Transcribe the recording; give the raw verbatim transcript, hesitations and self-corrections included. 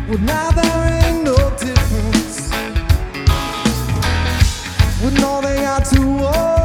Well, now there ain't no difference with all they got to war.